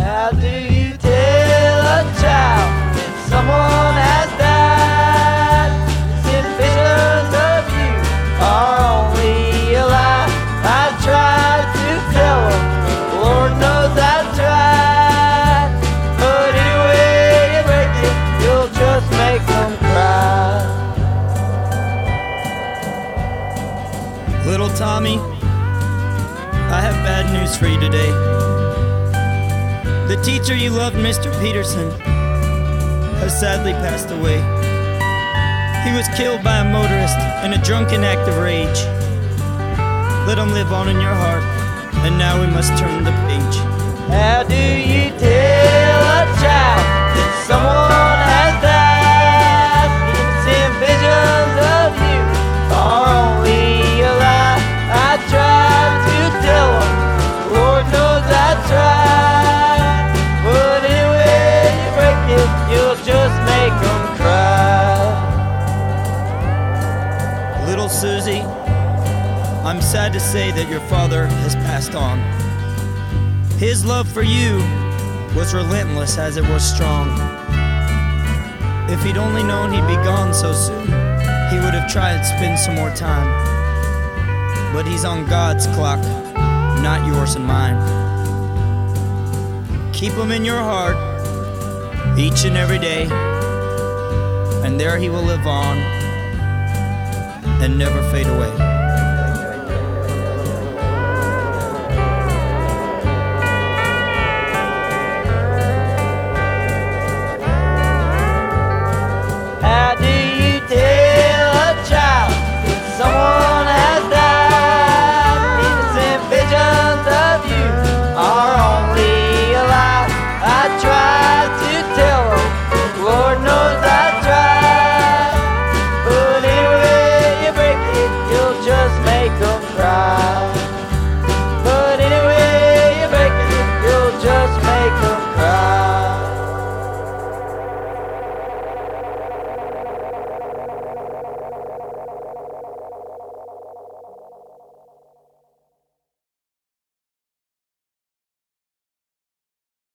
How do you tell a child that someone has died? If visions of you are only a lie. I tried to tell them, Lord knows I tried. But anyway you break it, you'll just make them cry. Little Tommy, I have bad news for you today. The teacher you loved, Mr. Peterson, has sadly passed away. He was killed by a motorist in a drunken act of rage. Let him live on in your heart, and now we must turn the page. How do you tell a child that someone has died? Seeing visions of you are only a lie. I tried to tell them, Lord knows I tried. But anyway you break it, you'll just make them cry. Little Susie, I'm sad to say that your father has passed on. His love for you was relentless as it was strong. If he'd only known he'd be gone so soon, he would have tried to spend some more time. But he's on God's clock, not yours and mine. Keep him in your heart each and every day, and there he will live on and never fade away.